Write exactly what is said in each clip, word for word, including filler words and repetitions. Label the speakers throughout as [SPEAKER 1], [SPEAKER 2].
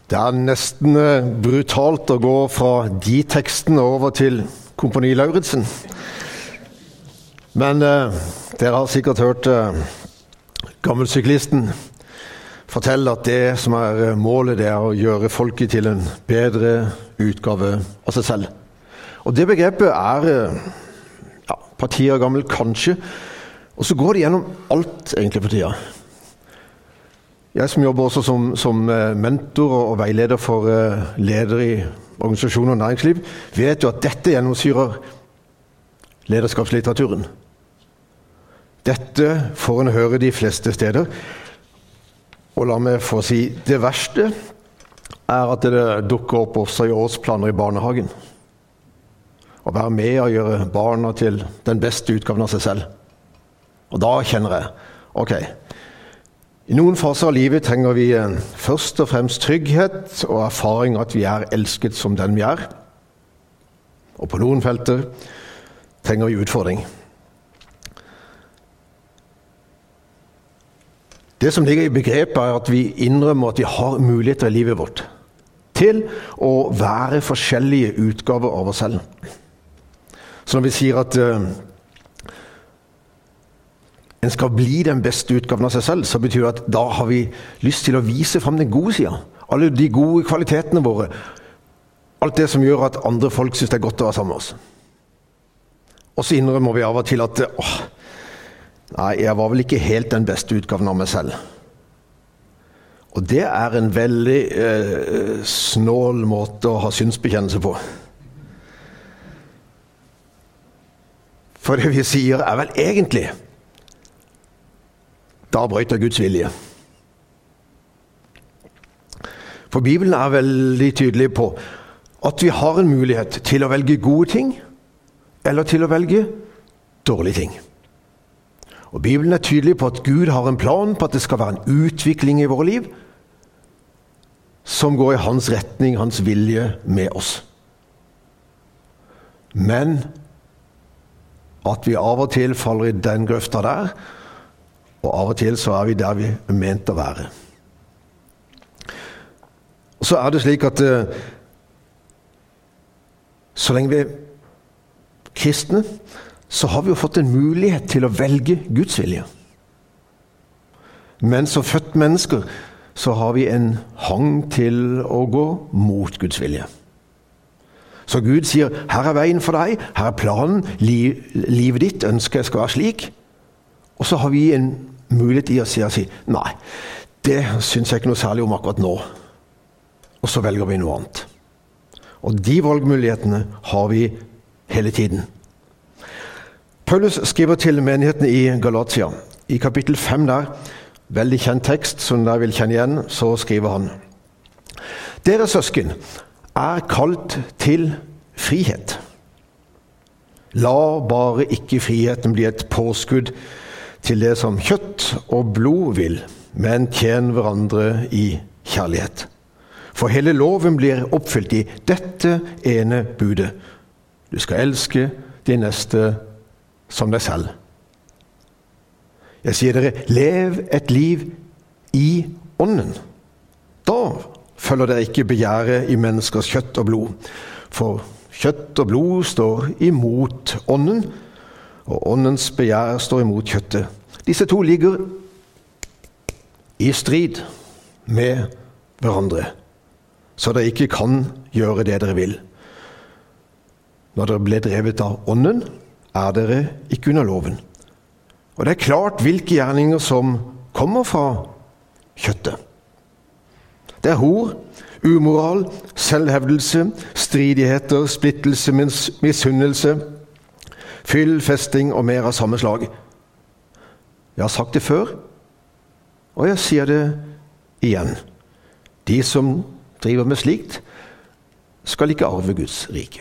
[SPEAKER 1] Det er nesten brutalt å gå fra de tekstene over til Kompani Lauritzen. Men eh, dere har sikkert hørt eh, gammelsyklisten fortelle at det som er målet, det er å gjøre folket til en bedre utgave av seg selv. Og det begrepet er ja, partier gammel kanskje, og så går det gjennom alt egentlig for tida. Jeg som jobber også som, som mentor og veileder for ledere i organisasjoner og næringsliv, vet jo at dette gjennomsyrer lederskapslitteraturen. Dette får en høre de fleste steder. Og la meg få si, det verste er at det dukker opp også i årsplaner i barnehagen. Å være med og gjøre barna til den beste utgaven av seg selv. Og da kjenner jeg, ok, i noen faser av livet trenger vi først og fremst trygghet og erfaring at vi er elsket som den vi er. Og på noen felter trenger vi utfordring. Det som ligger i begrepet er at vi innrømmer at vi har muligheter i livet vårt til å være forskjellige utgaver av oss selv. Så når vi sier at uh, en skal bli den beste utgaven av seg selv, så betyr det at da har vi lyst til å vise frem den gode siden. Alle de gode kvalitetene våre. Alt det som gjør at andre folk synes det er godt å være sammen med oss. Og så innrømmer vi av og til at åh, nei, jeg var vel ikke helt den beste utgaven av meg selv. Og det er en veldig eh, snål måte å ha synsbekjennelse på. For det vi sier er vel egentlig da brøt jeg Guds vilje. For Bibelen er veldig tydelig på at vi har en mulighet til å velge gode ting, eller til å velge dårlige ting. Og Bibelen er tydelig på at Gud har en plan på at det skal være en utvikling i våre liv, som går i hans retning, hans vilje med oss. Men at vi av og til faller i den grøfta der, og av og til så er vi der vi er ment å være. Og så er det slik at uh, så lenge vi er kristne, så har vi jo fått en mulighet til å velge Guds vilje. Men som født mennesker, så har vi en hang til å gå mot Guds vilje. Så Gud sier, her er veien for deg, her er planen, liv, livet ditt ønsker jeg skal være slik. Og så har vi en mulighet i å si, å si nei, det synes jeg ikke noe særlig om akkurat nå. Og så velger vi noe annet. Og de valgmulighetene har vi hele tiden. Paulus skriver til menigheten i Galatia. I kapittel fem der, veldig kjent tekst som dere vil kjenne igjen, så skriver han: Dere søsken er kalt til frihet. La bare ikke friheten bli et påskudd til det som kjøtt og blod vil, men tjen hverandre i kjærlighet. For hele loven blir oppfylt i dette ene budet. Du skal elske din neste som deg selv. Jeg sier dere, lev et liv i ånden. Da følger dere ikke begjæret i menneskers kjøtt og blod. For kjøtt og blod står imot ånden, og åndens begjær står imot kjøttet. Disse to ligger i strid med hverandre, så dere ikke kan gjøre det dere vil. Når dere ble drevet av ånden, er dere ikke under loven. Og det er klart hvilke gjerninger som kommer fra kjøttet. Det er hor, umoral, selvhevdelse, stridigheter, splittelse, misunnelse, fyll, festing og mer av samme slag. Jeg har sagt det før, og jeg sier det igjen. De som driver med slikt, skal ikke arve Guds rike.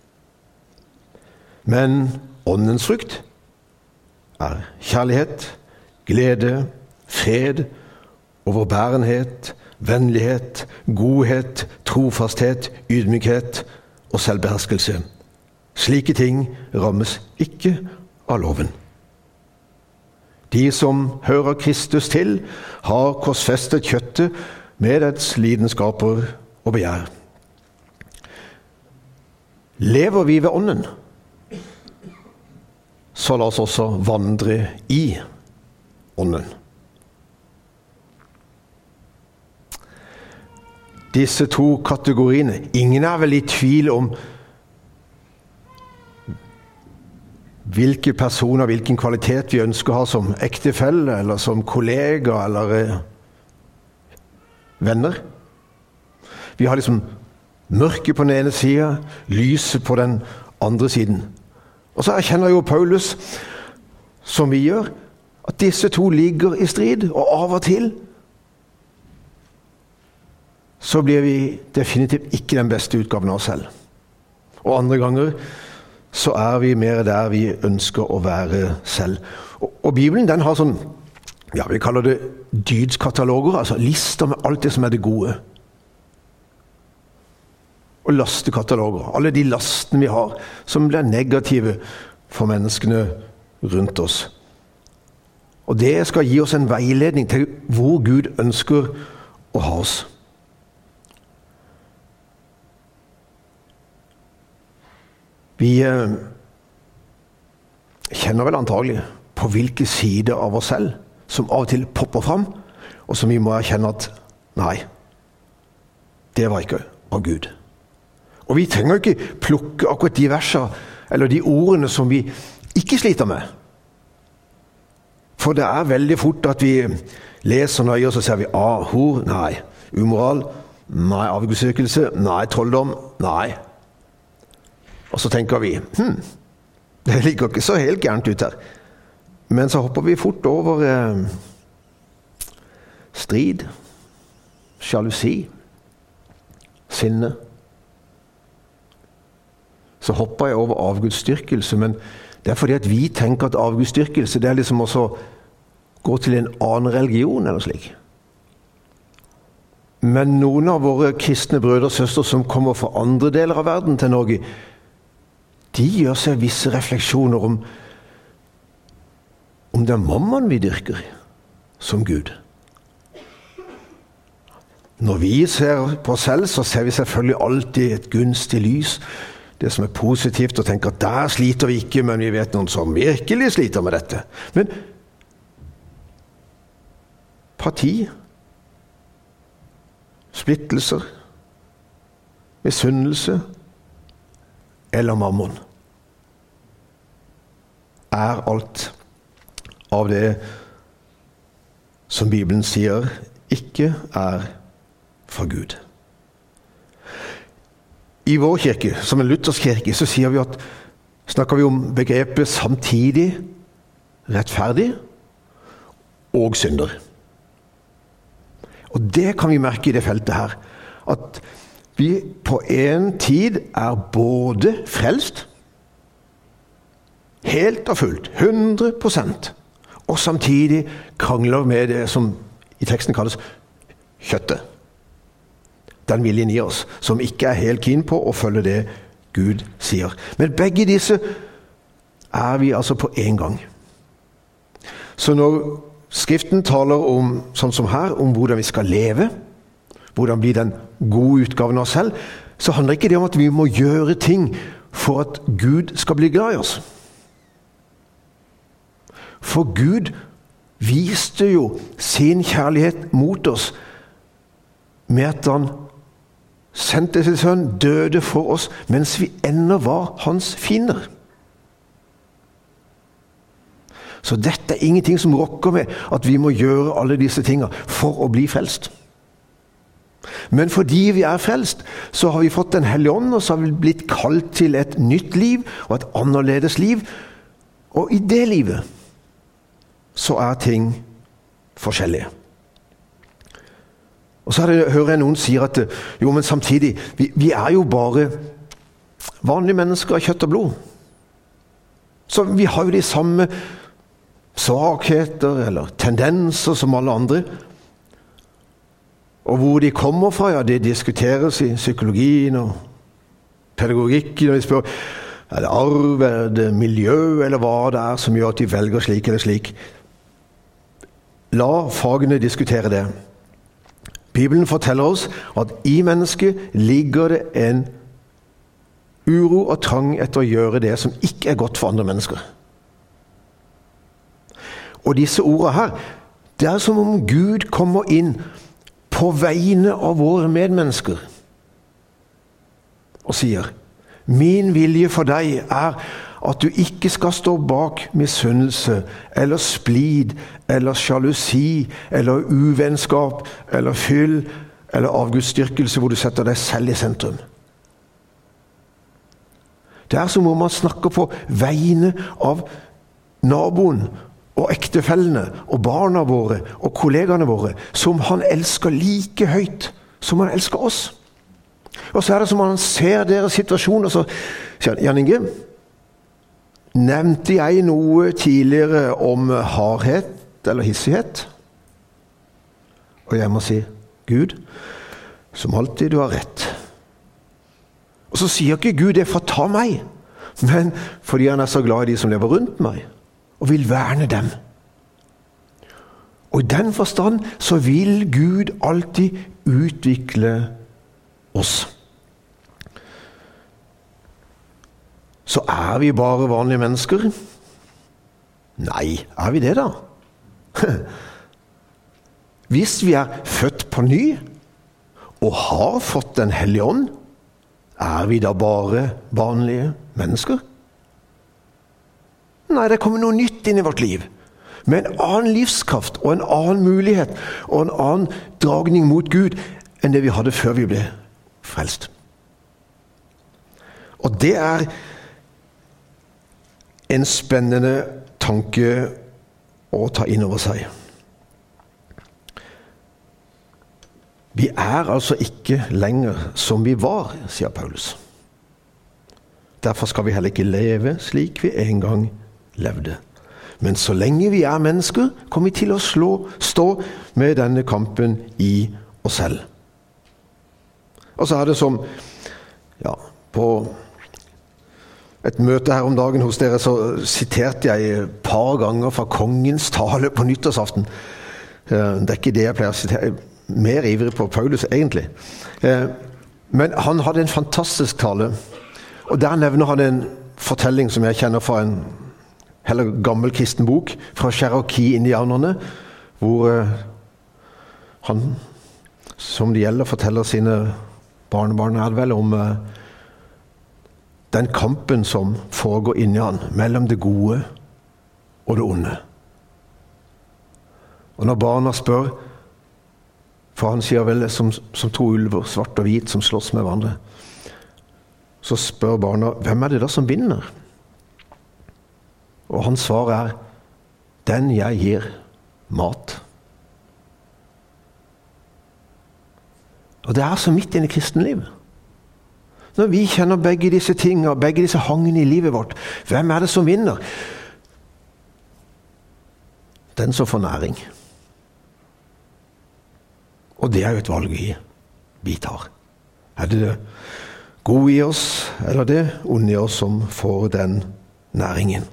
[SPEAKER 1] Men åndens frukt er kjærlighet, glede, fred, overbærenhet, vennlighet, godhet, trofasthet, ydmykhet og selvbeherskelse. Slike ting rammes ikke av loven. De som hører Kristus til, har korsfestet kjøttet med dets lidenskaper og begjær. Lever vi ved ånden, så la oss også vandre i ånden. Disse to kategoriene, ingen er vel i tvil om hvilke personer, hvilken kvalitet vi ønsker å ha som ektefelle, eller som kollega, eller eh, venner. Vi har liksom mørket på den ene siden, lyset på den andre siden. Og så erkjenner jo Paulus, som vi gjør, at disse to ligger i strid, og av og til så blir vi definitivt ikke den beste utgaven av oss selv. Og andre ganger så er vi mer der vi ønsker å være selv. Og, og Bibelen, den har sånn, ja, vi kaller det dydskataloger, altså lister med alt det som er det gode. Og lastekataloger, alle de lastene vi har, som blir negative for menneskene rundt oss. Og det skal gi oss en veiledning til hvor Gud ønsker å ha oss. Vi eh, kjenner vel antagelig på hvilke sider av oss selv som av og til popper fram, og som vi må erkjenne at nei, det var ikke av Gud. Og vi trenger ikke plukke akkurat de versene, eller de ordene som vi ikke sliter med. For det er veldig fort at vi leser nøye, og så ser vi ah, hor, nei, umoral, nei, avgudsdyrkelse, nei, trolldom, nei. Og så tenker vi, hm, det ligger ikke så helt gærent ut her. Men så hopper vi fort over eh, strid, sjalusi, sinne. Så hopper jeg over avgudsdyrkelse, men det er fordi at vi tenker at avgudsdyrkelse, det er liksom også gå til en annen religion eller slik. Men noen av våre kristne brødre og søstre som kommer fra andre deler av verden til Norge, de gjør seg visse refleksjoner om om det er mammon vi dyrker som Gud. Når vi ser på oss selv, så ser vi selvfølgelig alltid et gunstig lys, det som er positivt, og tenker at der sliter vi ikke, men vi vet noen som virkelig sliter med dette. Men parti, splittelser, misunnelse eller mammon er alt av det som Bibelen sier ikke er fra Gud. I vår kirke, som en luthersk kirke, så sier vi at, snakker vi om begrepet samtidig rettferdig og synder. Og det kan vi merke i det feltet her, at vi på en tid er både frelst, helt og fullt, hundre prosent, og samtidig krangler med det som i teksten kalles kjøttet. Den viljen i oss, som ikke er helt keen på å følge det Gud sier. Men begge disse er vi altså på en gang. Så når Skriften taler om, sånn som her, om hvordan vi skal leve, hvordan bli den gode utgaven av oss selv, så handler ikke det om at vi må gjøre ting for at Gud skal bli glad i oss. For Gud viste jo sin kjærlighet mot oss med at han sendte sin sønn, døde for oss, mens vi ennå var hans fiender. Så dette er ingenting som rokker med at vi må gjøre alle disse tingene for å bli frelst. Men fordi vi er frelst, så har vi fått den hellige ånd, og så har vi blitt kalt til et nytt liv, og et annerledes liv. Og i det livet så er ting forskjellige. Og så det, hører jeg noen sier at jo, men samtidig, vi, vi er jo bare vanlige mennesker av kjøtt og blod. Så vi har jo de samme svakheter eller tendenser som alle andre. Og hvor de kommer fra, ja, det diskuteres i psykologien og pedagogikken, og de spør, er det arv, er det miljø, eller hva det er som gjør at de velger slik eller slik. La fagene diskutere det. Bibelen forteller oss at i mennesket ligger det en uro og trang etter å gjøre det som ikke er godt for andre mennesker. Og disse ordene her, det er som om Gud kommer inn på vegne av våre medmennesker og sier: min vilje for deg er at du ikke skal stå bak misunnelse, eller splid, eller sjalusi, eller uvennskap, eller fyll, eller avgudsdyrkelse hvor du setter deg selv i sentrum. Det er som om man snakker på vegne av naboen og ektefellene og barna våre og kollegaene våre, som han elsker like høyt som han elsker oss. Og så er det som om han ser deres situasjon, og så sier han: Jan Inge, nevnte jeg noe tidligere om hardhet eller hissighet? Og jeg må si: Gud, som alltid du har rett. Og så sier ikke Gud det for å ta meg, men fordi han er så glad i de som lever rundt meg, og vil verne dem. Og i den forstand så vil Gud alltid utvikle oss. Så er vi bare vanlige mennesker? Nei, er vi det da? Hvis vi er født på ny og har fått Den hellige ånd, er vi da bare vanlige mennesker? Nei, det kommer noe nytt inn i vårt liv, med en annen livskraft og en annen mulighet og en annen dragning mot Gud enn det vi hadde før vi ble frelst. Og det er en spennende tanke å ta inn over seg. Vi er altså ikke lenger som vi var, sier Paulus. Derfor skal vi heller ikke leve slik vi en gang levde. Men så lenge vi er mennesker, kommer vi til å slå, stå med denne kampen i oss selv. Og så er det som, ja, på et møte her om dagen hos dere, så siterte jeg et par ganger fra kongens tale på nyttårsaften. Det er ikke det jeg pleier å sitere, mer ivrig på Paulus egentlig. Men han hadde en fantastisk tale, og der nevner han en fortelling som jeg kjenner fra en heller gammel kristen bok, fra Cherokee-indianerne, hvor han, som det gjelder, forteller sine barnebarn er det vel, om den kampen som foregår inni han, mellom det gode og det onde. Og når barna spør, for han sier vel som, som to ulver, svart og hvit, som slåss med hverandre, så spør barna: hvem er det da som vinner? Og hans svar er: den jeg gir mat. Og det er så midt inn i kristenlivet. Når vi kjenner begge disse tingene, begge disse hangene i livet vårt, hvem er det som vinner? Den som får næring. Og det er jo et valg vi, vi tar. Er det det gode i oss, eller det onde i oss som får den næringen?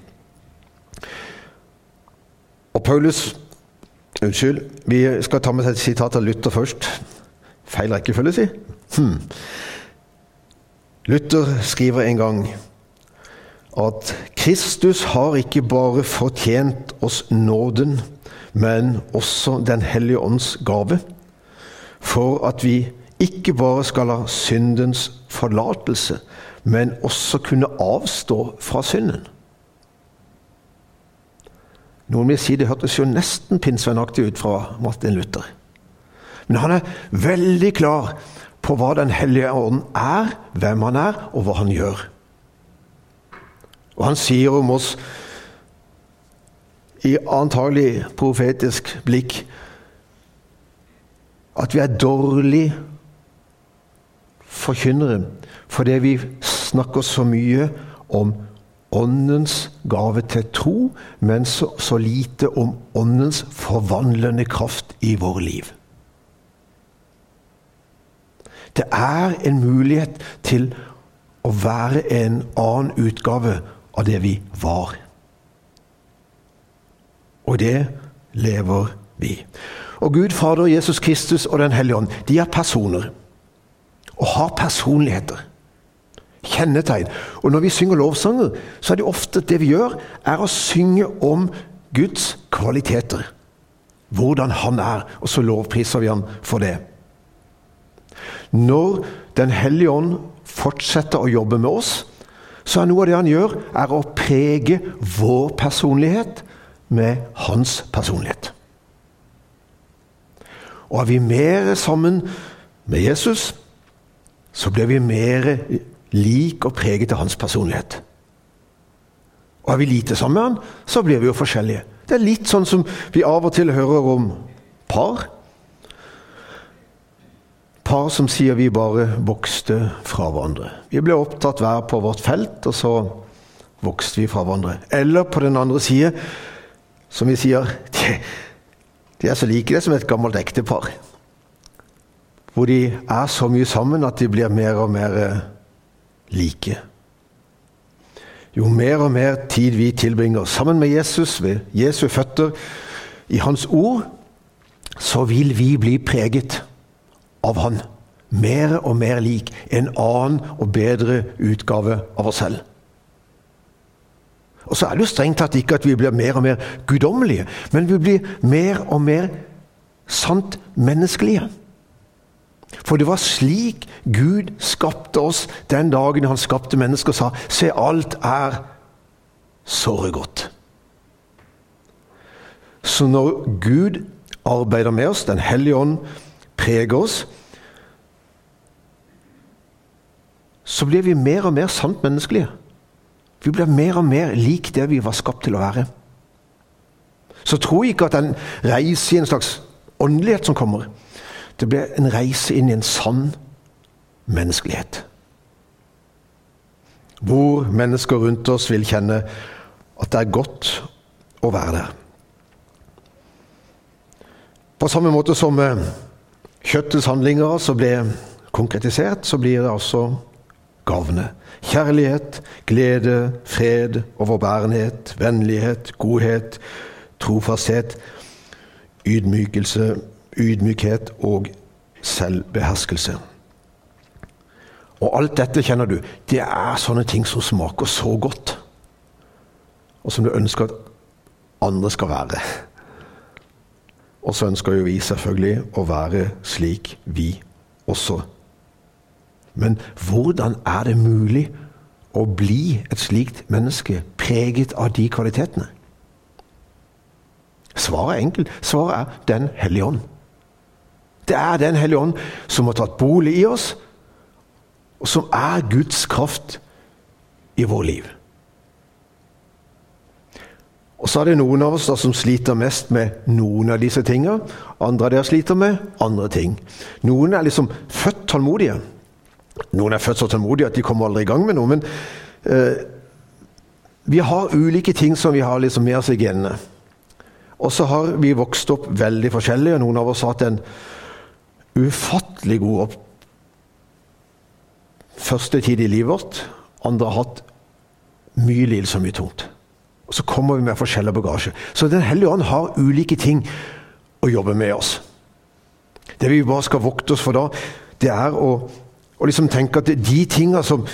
[SPEAKER 1] Og Paulus, unnskyld, vi skal ta med et sitat av Luther først. Feil rekkefølge, si. Hmm. Luther skriver en gang at Kristus har ikke bare fortjent oss nåden, men også Den hellige ånds gave, for at vi ikke bare skal ha syndens forlatelse, men også kunne avstå fra synden. Noen vil si det hørtes jo nesten pinnsvennaktig ut fra Martin Luther. Men han er veldig klar på hva Den hellige ånd er, hvem han er, og hva han gjør. Og han sier om oss i antagelig profetisk blikk at vi er dårlige forkynnere fordi vi snakker så mye om åndens gave til tro, men så, så lite om åndens forvandlende kraft i våre liv. Det er en mulighet til å være en annen utgave av det vi var. Og det lever vi. Og Gud, Fader, Jesus Kristus og Den hellige ånd, de er personer. Og har personligheter. Kjennetegn. Og når vi synger lovsanger, så er det ofte det vi gjør, er å synge om Guds kvaliteter. Hvordan han er, og så lovpriser vi ham for det. Når Den hellige ånd fortsetter å jobbe med oss, så er noe av det han gjør, er å prege vår personlighet med hans personlighet. Og er vi mer sammen med Jesus, så blir vi mer lik og preget av hans personlighet. Og er vi lite sammen med han, så blir vi jo forskjellige. Det er litt sånn som vi av og til hører om par. Par som sier vi bare vokste fra hverandre. Vi ble opptatt hver på vårt felt, og så vokste vi fra hverandre. Eller på den andre siden, som vi sier, de, de er så like det som et gammelt ektepar. Hvor de er så mye sammen at de blir mer og mer like. Jo mer og mer tid vi tilbringer sammen med Jesus, ved Jesu føtter, i hans ord, så vil vi bli preget av han. Mer og mer lik en annen og bedre utgave av oss selv. Og så er det jo strengt tatt ikke at vi blir mer og mer guddommelige, men vi blir mer og mer sant menneskelige. For det var slik Gud skapte oss den dagen han skapte mennesker og sa, se, alt er såre godt. Så når Gud arbeider med oss, Den hellige ånd preger oss, så blir vi mer og mer sant menneskelige. Vi blir mer og mer lik det vi var skapt til å være. Så tro ikke at en reise i en slags åndelighet som kommer. Det blir en reise inn i en sann menneskelighet. Hvor mennesker rundt oss vil kjenne at det er godt å være der. På samme måte som kjøttets handlinger så ble konkretisert, så blir det også gavene. Kjærlighet, glede, fred, overbærenhet, vennlighet, godhet, trofasthet, ydmykelse, ydmykhet og selvbeherskelse. Og alt dette kjenner du, det er sånne ting som smaker så godt, og som du ønsker at andre skal være. Og så ønsker jo vi selvfølgelig å være slik vi også. Men hvordan er det mulig å bli et slikt menneske preget av de kvalitetene? Svaret er enkelt. Svaret er Den hellige ånd. Det er Den hellige ånd som har tatt bolig i oss, og som er Guds kraft i vår liv. Og så er det noen av oss da som sliter mest med noen av disse tingene, andre av dere sliter med andre ting. Noen er liksom født tålmodige. Noen er født så tålmodige at de kommer aldri i gang med noe, men eh, vi har ulike ting som vi har liksom med oss i genene. Og så har vi vokst opp veldig forskjellige, og noen av oss har hatt en ufattelig god opp første tid i livet vårt. Andre har hatt mye lidelse og mye tungt. Og så kommer vi med forskjellig bagasje. Så Den hellige ånd har ulike ting å jobbe med oss. Det vi bare skal vokte oss for da, det er å, å liksom tenke at de tingene som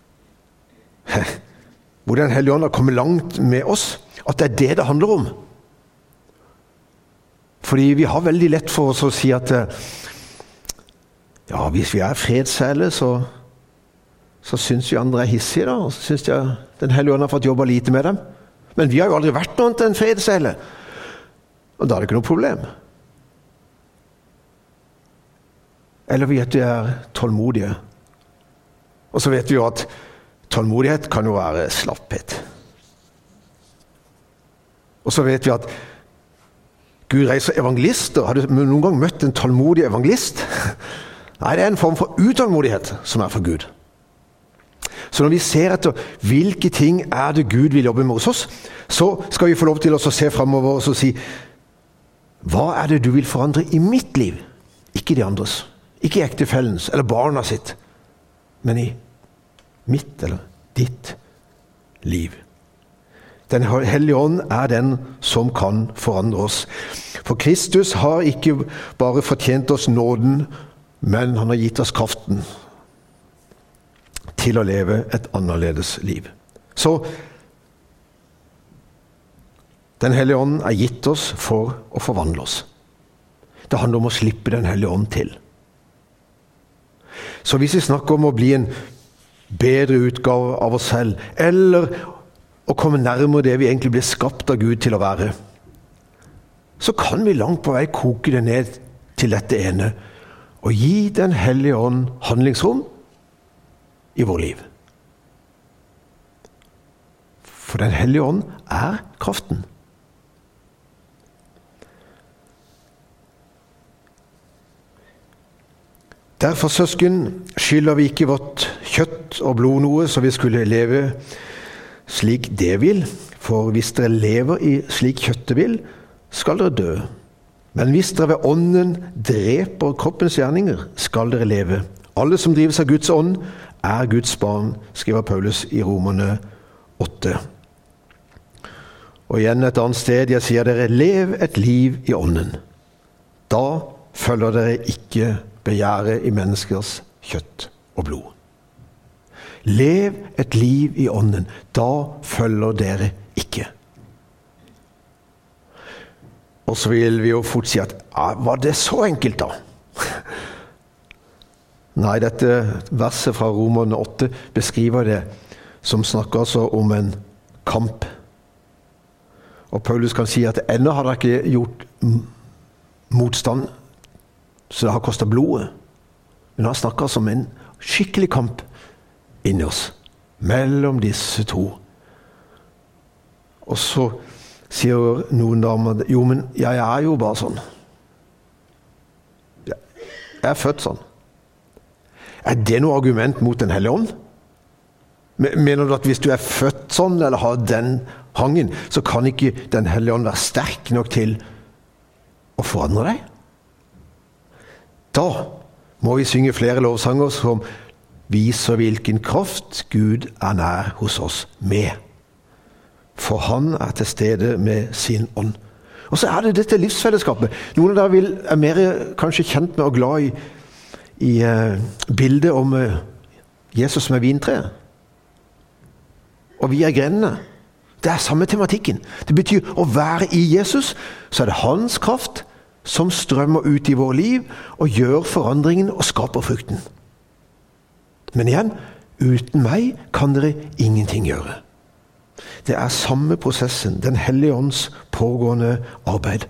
[SPEAKER 1] hvor Den hellige ånd har kommet langt med oss, at det er det det handler om. Fordi vi har veldig lett for oss å si at ja, hvis vi er fredssele, så, så synes vi andre er hissige da, og så synes de Den hellige ånd har fått jobba lite med dem. Men vi har jo aldri vært noe til en fredssele. Og da er det ikke noe problem. Eller vi vet vi er tålmodige. Og så vet vi jo at tålmodighet kan jo være slapphet. Og så vet vi at Gud reiser evangelister. Har du noen gang møtt en tålmodig evangelist? Nei, det er en form for utålmodighet som er fra Gud. Så når vi ser etter hvilke ting er det Gud vil jobbe med hos oss, så skal vi få lov til å se fremover og si, hva er det du vil forandre i mitt liv? Ikke de andres, ikke ektefellens eller barna sitt, men i mitt eller ditt liv. Den hellige ånd er den som kan forandre oss. For Kristus har ikke bare fortjent oss nåden, men han har gitt oss kraften til å leve et annerledes liv. Så Den hellige ånd er gitt oss for å forvandle oss. Det handler om å slippe den hellige ånd til. Så hvis vi snakker om å bli en bedre utgave av oss selv, eller å komme nærmere det vi egentlig blir skapt av Gud til å være, så kan vi langt på vei koke det ned til dette ene, og gi den hellige ånd handlingsrom i vår liv. For den hellige ånd er kraften. Derfor, søsken, skylder vi ikke vårt kjøtt og blod noe, så vi skulle leve slik det vil. For hvis dere lever i slik kjøttet vil, skal dere dø. Men hvis dere ved ånden dreper kroppens gjerninger, skal dere leve. Alle som drives av Guds ånd, er Guds barn, skriver Paulus i Romerne åtte. Og igjen et annet sted, jeg sier dere, lev et liv i ånden. Da følger dere ikke begjæret i menneskers kjøtt og blod. Lev et liv i ånden, da følger dere ikke. Og så vil vi jo fort si at, var det så enkelt da? Nei, dette verset fra Romerne åtte beskriver det, som snakker altså om en kamp. Og Paulus kan si at ennå har det ikke gjort motstand, så det har kostet blodet. Men han snakker som en skikkelig kamp inni oss, mellom disse to. Og så sier noen damer, jo, men jeg er jo bare sånn. Jeg er født sånn. Er det noe argument mot den hellige ånd? Mener du at hvis du er født sånn, eller har den hangen, så kan ikke den hellige ånd være sterk nok til å forandre deg? Da må vi synge flere lovsanger som viser hvilken kraft Gud er nær hos oss med. For han er til stede med sin ånd. Og så er det dette livsfellesskapet. Noen av dere vil, er mer kanskje kjent med og glad i, i uh, bildet om uh, Jesus som er vintreet. Og vi er grenene. Det er samme tematikken. Det betyr å være i Jesus, så er det hans kraft som strømmer ut i vår liv og gjør forandringen og skaper frukten. Men igjen, uten meg kan dere ingenting gjøre. Det er samme prosessen, den hellige ånds pågående arbeid.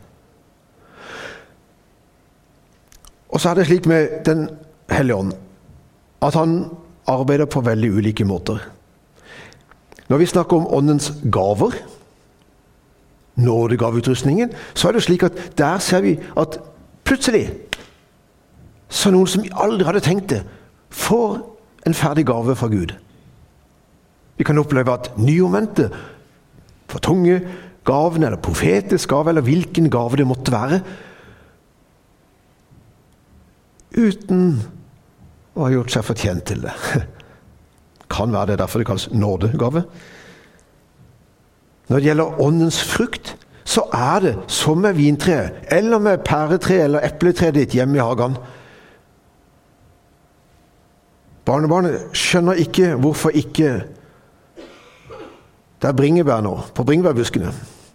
[SPEAKER 1] Og så er det slik med den hellige ånd, at han arbeider på veldig ulike måter. Når vi snakker om åndens gaver, nådegaveutrustningen, så er det slik at der ser vi at plutselig så noen som aldri hadde tenkt det, får en ferdig gave fra Gud. Vi kan oppleve at nyomvendte får tunge gaven, eller profetisk gave, eller hvilken gave det måtte være, uten å ha gjort seg fortjent til det. Kan være det derfor det kalles nådegave. Når det gjelder åndens frukt, så er det som med vintreet, eller med pæretre eller epletre ditt hjemme i hagen. Barnebarnet skjønner ikke hvorfor ikke det er bringebær nå, på bringebærbuskene.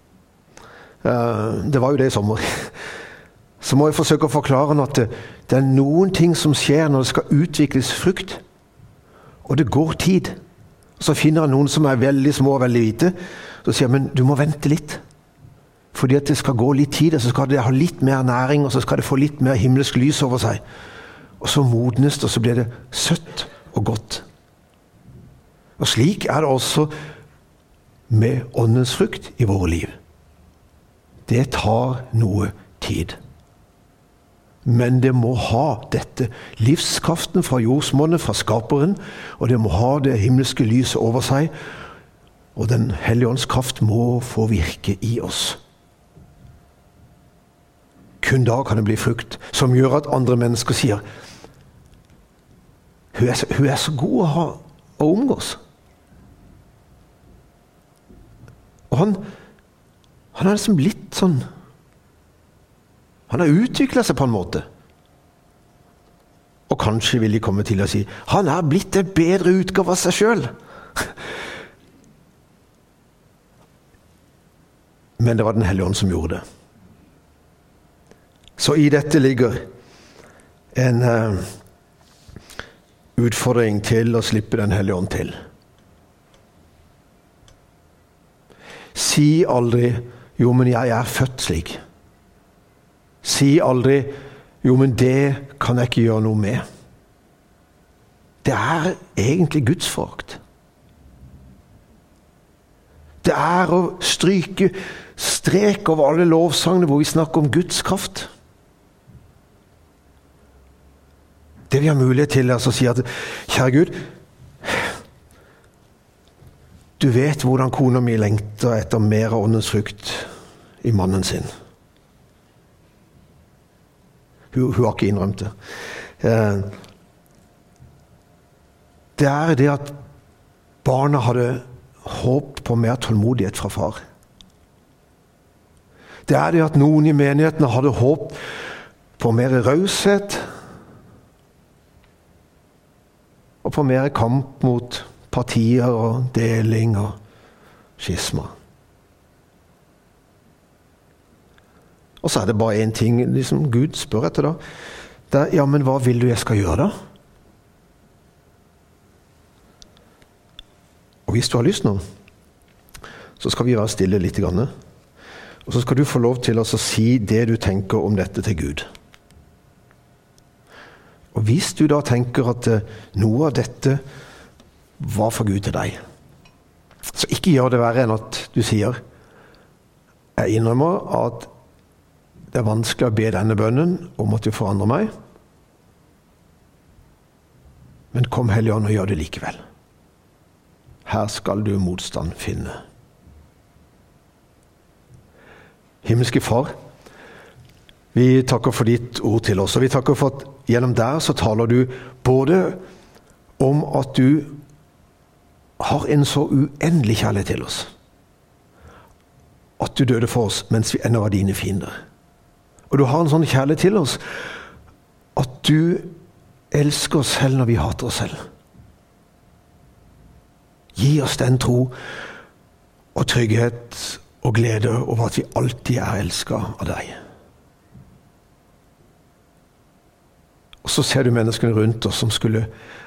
[SPEAKER 1] Det var jo det i sommer. Så må jeg forsøke å forklare at det, det er noen ting som skjer når det skal utvikles frukt, og det går tid. Så finner han noen som er veldig små og veldig hvite, så sier jeg, men du må vente litt. Fordi at det skal gå litt tid, så skal det ha litt mer næring, og så skal det få litt mer himmelsk lys over seg. Og så modnes det, og så blir det søtt og godt. Og slik er det også med åndens frukt i våre liv. Det tar noe tid. Men det må ha dette livskraften fra jordsmonnet, fra skaperen, og det må ha det himmelske lyset over seg, og den hellige ånds kraft må få virke i oss. Kun da kan det bli frukt som gjør at andre mennesker sier, hun er så, hun er så god å, ha, å omgås. Og han, han er liksom blitt sånn, han har utviklet seg på en måte. Og kanskje vil de komme til å si, han er blitt en bedre utgave av seg selv. Men det var Den hellige ånd som gjorde det. Så i dette ligger en uh, utfordring til å slippe Den hellige ånd til. Si aldri, jo, men jeg er født slik. Si aldri, jo, men det kan jeg ikke gjøre noe med. Det er egentlig gudsforakt. Det er å stryke strek over alle lovsangene hvor vi snakker om Guds kraft. Det vi har mulighet til er å si at, kjære Gud, du vet hvordan kona mi lengter etter mer av åndens frukt i mannen sin. Hun, hun har ikke innrømt det. Eh, det er det at barna hadde håp på mer tålmodighet fra far. Det er det at noen i menighetene hadde håp på mer raushet og på mer kamp mot partier og deling og skisma. Og så er det bare en ting liksom Gud spør etter da. Det er, ja, men hva vil du jeg skal gjøre da? Og hvis du har lyst nå, så skal vi være stille litt grann. Og så skal du få lov til å si det du tenker om dette til Gud. Og hvis du da tenker at noe av dette var for Gud til deg, så ikke gjør det verre enn at du sier, jeg innrømmer at det er vanskelig å be denne bønnen om at du forandrer meg, men kom Hellige Ånd og gjør det likevel. Her skal du motstand finne. Himmelske Far, vi takker for ditt ord til oss, og vi takker for at gjennom der så taler du både om at du har en så uendelig kjærlighet til oss, at du døde for oss mens vi ennå var dine fiender. Og du har en sånn kjærlighet til oss, at du elsker oss selv når vi hater oss selv. Gi oss den tro og trygghet og glede over at vi alltid er elsket av deg. Og så ser du menneskene rundt oss som skulle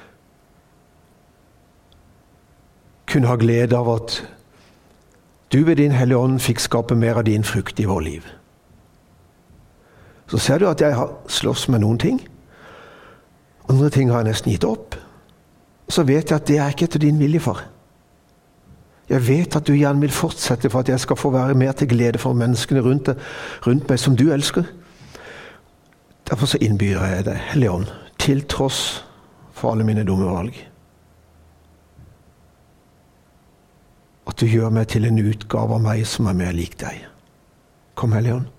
[SPEAKER 1] kunne ha glede av at du ved din Hellige Ånd fikk skape mer av din frukt i vår liv. Så ser du at jeg har slåss med noen ting. Andre ting har jeg nesten gitt opp. Så vet jeg at det er ikke etter din vilje, far. Jeg vet at du gjerne vil fortsette for at jeg skal få være mer til glede for menneskene rundt, rundt meg som du elsker. Derfor så innbyr jeg deg, Hellige Ånd, til tross for alle mine dumme valg. At du gjør meg til en utgave av meg som er mer lik deg. Kom, Hellige Ånd.